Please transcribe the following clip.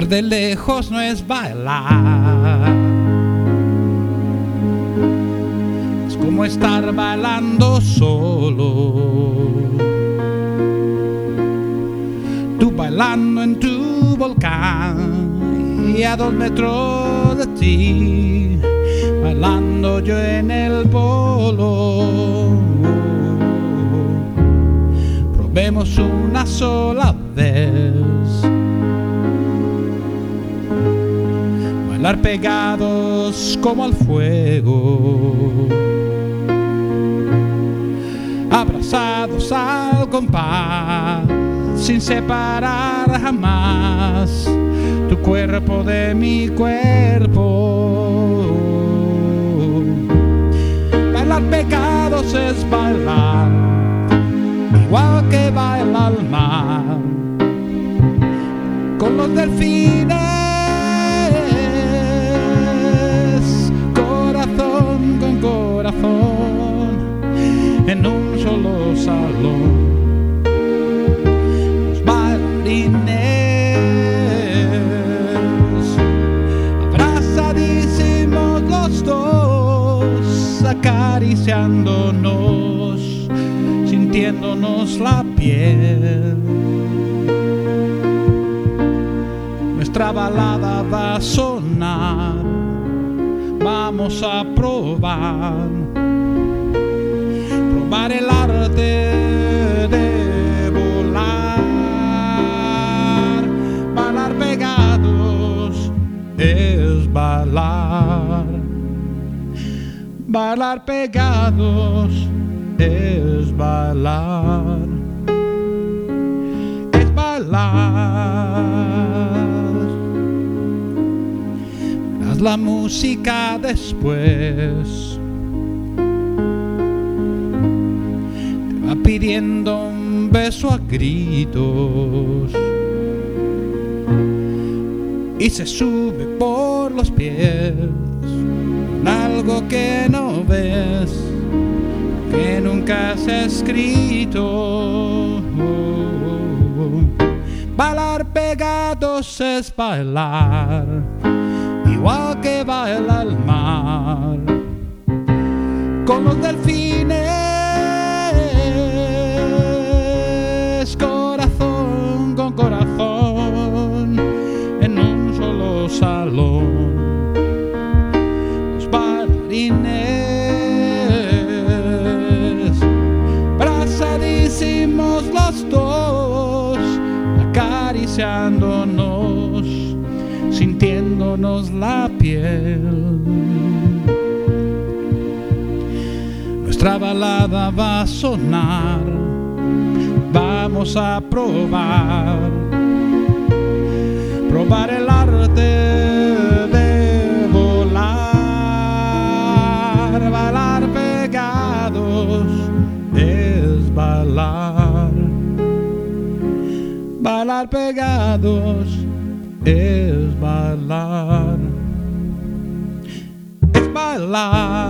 Bailar de lejos no es bailar, es como estar bailando solo. Tú bailando en tu volcán y a 2 metros de ti, bailando yo en el polo. Probemos una sola vez bailar pegados como al fuego, abrazados al compás, sin separar jamás tu cuerpo de mi cuerpo. Bailar pegados es bailar igual que baila el mar con los delfines, corazón con corazón, en un solo salón. Los bailarines abrazadísimos los dos, acariciándonos, sintiéndonos la piel. Nuestra balada va a sonar, vamos a probar el arte de volar. Bailar pegados es bailar, bailar pegados es bailar, es bailar. Haz la música después, te va pidiendo un beso a gritos y se sube por los pies algo que no ves, que nunca se ha escrito. Bailar pegados es bailar igual que baila el mar con los delfines, corazón con corazón, en un solo salón. Los bailarines abrazadísimos los dos, acariciándonos, sintiéndonos la piel. Nuestra balada va a sonar, vamos a probar el arte de volar. Bailar pegados es bailar, bailar pegados es bailar, es bailar.